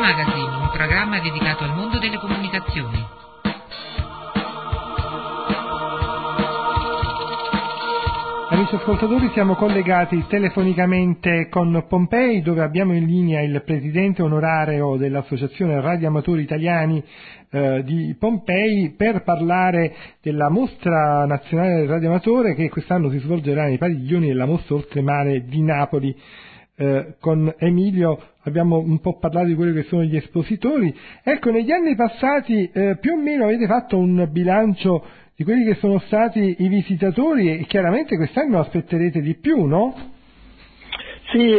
Magazine, un programma dedicato al mondo delle comunicazioni. Amici ascoltatori, siamo collegati telefonicamente con Pompei, dove abbiamo in linea il presidente onorario dell'Associazione Radioamatori Italiani di Pompei, per parlare della Mostra Nazionale del Radioamatore che quest'anno si svolgerà nei padiglioni della Mostra Oltremare di Napoli. Con Emilio abbiamo un po' parlato di quelli che sono gli espositori. Ecco, negli anni passati più o meno avete fatto un bilancio di quelli che sono stati i visitatori e chiaramente quest'anno aspetterete di più, no? Sì,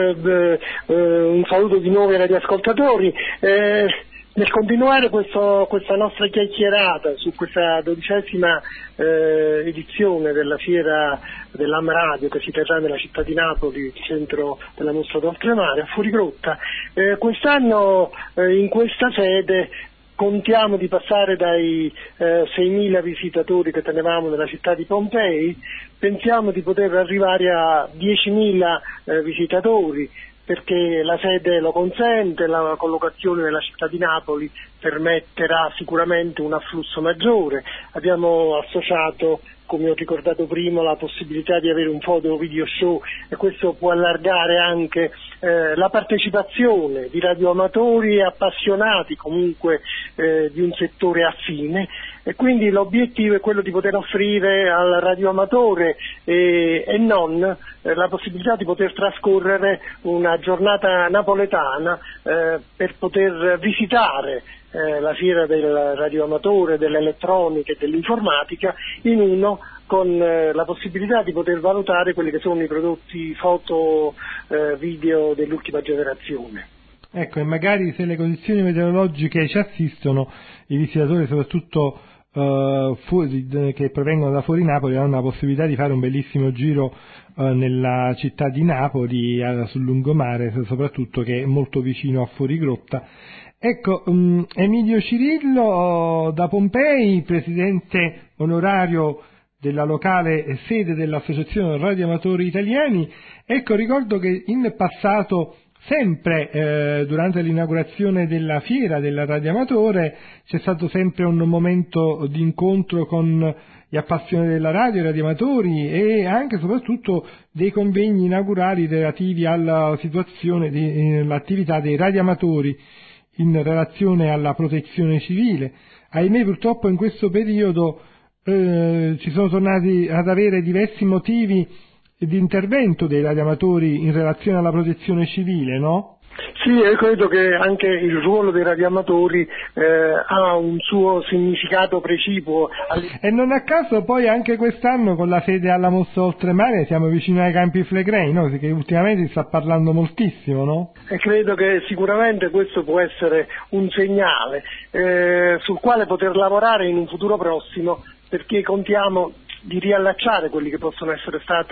un saluto di nuovo ai radioascoltatori. Nel continuare questa nostra chiacchierata su questa 12ª edizione della fiera dell'Am Radio che si terrà nella città di Napoli, centro della Mostra d'Oltremare, a Fuorigrotta, quest'anno in questa sede contiamo di passare dai 6.000 visitatori che tenevamo nella città di Pompei, pensiamo di poter arrivare a 10.000 visitatori, perché la sede lo consente, la collocazione nella città di Napoli permetterà sicuramente un afflusso maggiore. Abbiamo associato, come ho ricordato prima, la possibilità di avere un foto video show, e questo può allargare anche la partecipazione di radioamatori e appassionati comunque di un settore affine, e quindi l'obiettivo è quello di poter offrire al radioamatore e non la possibilità di poter trascorrere una giornata napoletana per poter visitare la fiera del radioamatore, dell'elettronica e dell'informatica in uno, con la possibilità di poter valutare quelli che sono i prodotti foto, video dell'ultima generazione. Ecco, e magari se le condizioni meteorologiche ci assistono, i visitatori soprattutto che provengono da fuori Napoli hanno la possibilità di fare un bellissimo giro nella città di Napoli, sul lungomare soprattutto, che è molto vicino a Fuorigrotta. Ecco, Emilio Cirillo da Pompei, presidente onorario della locale sede dell'Associazione Radioamatori Italiani. Ecco, ricordo che in passato, sempre durante l'inaugurazione della fiera del radioamatore, c'è stato sempre un momento di incontro con gli appassionati della radio, i radioamatori, e anche e soprattutto dei convegni inaugurali relativi alla situazione dell'attività dei radioamatori in relazione alla protezione civile. Ahimè, purtroppo in questo periodo ci sono tornati ad avere diversi motivi di intervento dei radioamatori in relazione alla protezione civile, no? Sì, io credo che anche il ruolo dei radioamatori ha un suo significato precipuo. E non a caso poi anche quest'anno con la sede alla Mostra Oltremare siamo vicino ai Campi Flegrei, no? Che ultimamente si sta parlando moltissimo, no? E credo che sicuramente questo può essere un segnale sul quale poter lavorare in un futuro prossimo, perché contiamo di riallacciare quelli che possono essere stati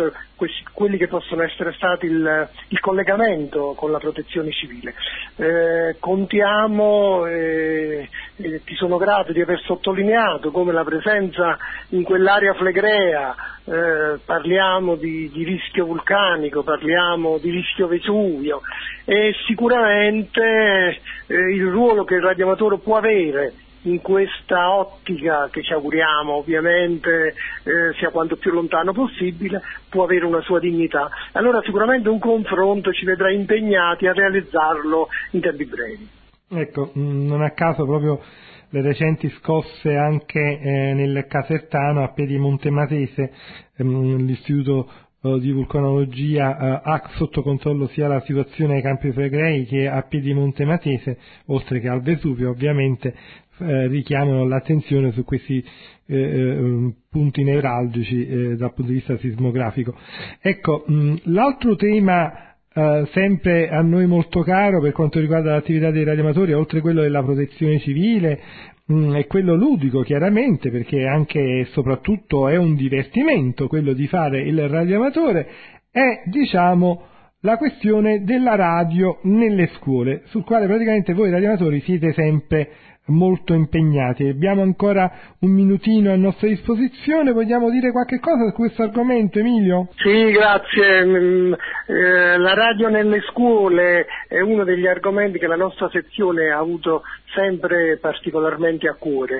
il collegamento con la protezione civile. Contiamo, ti sono grato di aver sottolineato come la presenza in quell'area flegrea, parliamo di rischio vulcanico, parliamo di rischio Vesuvio, e sicuramente il ruolo che il radioamatore può avere in questa ottica, che ci auguriamo ovviamente sia quanto più lontano possibile, può avere una sua dignità. Allora sicuramente un confronto ci vedrà impegnati a realizzarlo in tempi brevi. Ecco, non a caso proprio le recenti scosse anche nel Casertano, a Piedimonte Matese, l'istituto di vulcanologia ha sotto controllo sia la situazione ai Campi Flegrei che a Piedimonte Matese, oltre che al Vesuvio ovviamente, richiamano l'attenzione su questi punti nevralgici dal punto di vista sismografico. Ecco, l'altro tema sempre a noi molto caro per quanto riguarda l'attività dei radioamatori, oltre quello della protezione civile, è quello ludico, chiaramente, perché anche e soprattutto è un divertimento quello di fare il radioamatore, è, diciamo, la questione della radio nelle scuole, sul quale praticamente voi radioamatori siete sempre molto impegnati. Abbiamo ancora un minutino a nostra disposizione, vogliamo dire qualche cosa su questo argomento, Emilio? Sì, grazie. La radio nelle scuole è uno degli argomenti che la nostra sezione ha avuto sempre particolarmente a cuore.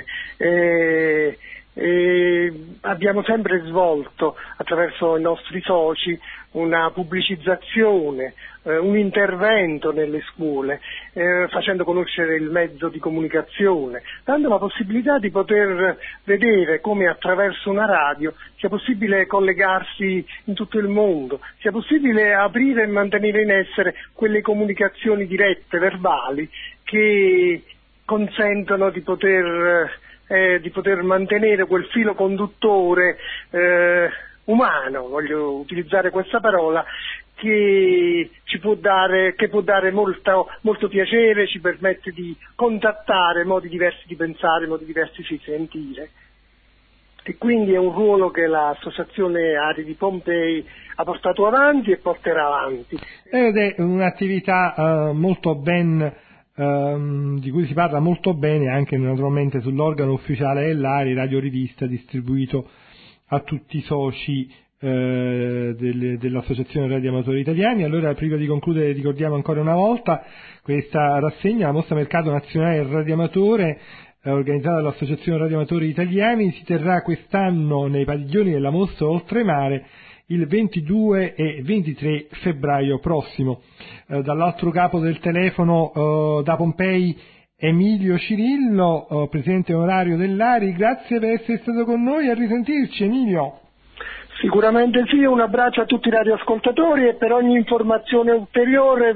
Abbiamo sempre svolto attraverso i nostri soci una pubblicizzazione, un intervento nelle scuole, facendo conoscere il mezzo di comunicazione, dando la possibilità di poter vedere come attraverso una radio sia possibile collegarsi in tutto il mondo, sia possibile aprire e mantenere in essere quelle comunicazioni dirette, verbali, che consentono di poter mantenere quel filo conduttore umano, voglio utilizzare questa parola, che può dare molto piacere, ci permette di contattare modi diversi di pensare, modi diversi di sentire. E quindi è un ruolo che l'Associazione Ari di Pompei ha portato avanti e porterà avanti. Ed è un'attività molto ben di cui si parla molto bene anche naturalmente sull'organo ufficiale dell'Ari, Radio Rivista, distribuito a tutti i soci dell'Associazione Radio Amatori Italiani. Allora, prima di concludere, ricordiamo ancora una volta questa rassegna, la Mostra Mercato Nazionale del Radioamatore, organizzata dall'Associazione Radio Amatori Italiani. Si terrà quest'anno nei padiglioni della Mostra Oltremare il 22 e 23 febbraio prossimo. Dall'altro capo del telefono da Pompei Emilio Cirillo, presidente onorario dell'Ari, grazie per essere stato con noi, a risentirci Emilio. Sicuramente sì, un abbraccio a tutti i radioascoltatori e per ogni informazione ulteriore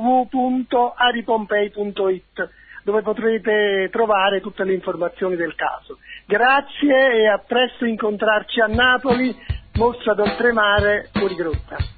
www.aripompei.it, dove potrete trovare tutte le informazioni del caso. Grazie e a presto incontrarci a Napoli, Mostra d'Oltremare, fuori grotta.